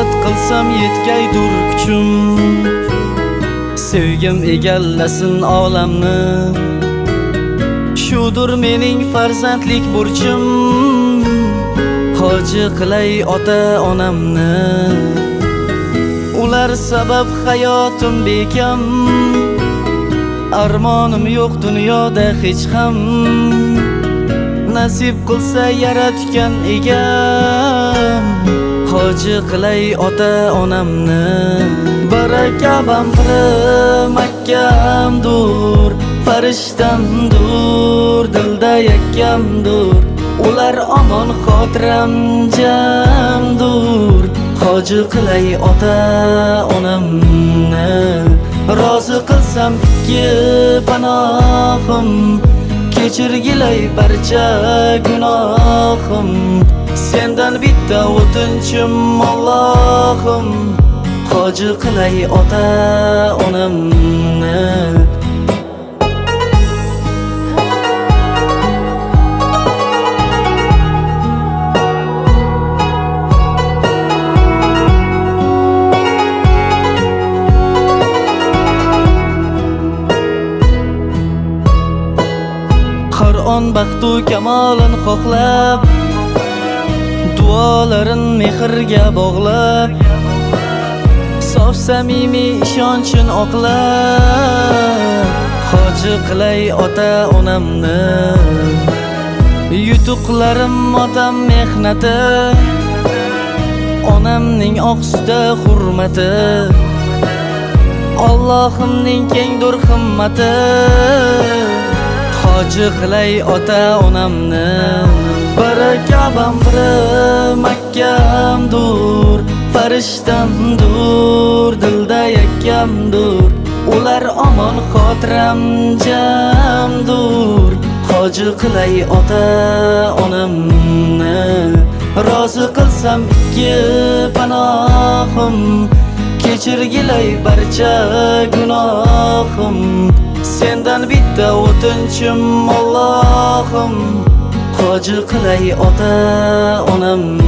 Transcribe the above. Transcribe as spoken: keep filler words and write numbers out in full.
niyat qilsam yetkaydur kuchim, sevgim egallasin olamni. Shudur mening farzandlik burchim, hoji qilay ota onamni. Ular sabab hayotim bekam, armonim yo'q dunyoda hech ham. Nasib qilsa yaratgan egam, hoji qilay ota onamni. Baraka bamri makkamdur, farishtamdur, dilda yakkamdur. Ular omon xotiram jamdur, hoji qilay ota onamni. Rozi qilsam ikki panohim, kechirgilay barcha gunohim. Sendan bitta o'tinchim Allohim, hoji qilay ota onamni. Har on baxtu kamolin xohlab, duolarin mehrga bog'lab, sof samimiy ishonchin oqlab, hoji qilay ota onamni. Yutuqlarim otam mehnati, onamning oqsuda hurmati. Allohimning kengdur himmati, hoji qilay ota onamni. Baraka bamri makkamdur, farishtamdur, dilda yakkamdur. Ular omon xotiram jamdur, hoji qilay ota onamni. Rozi qilsam ikki panohim, kechirgilay barcha gunohim. Sendan bitta o'tinchim Allohim, hoji qilay ota onamni.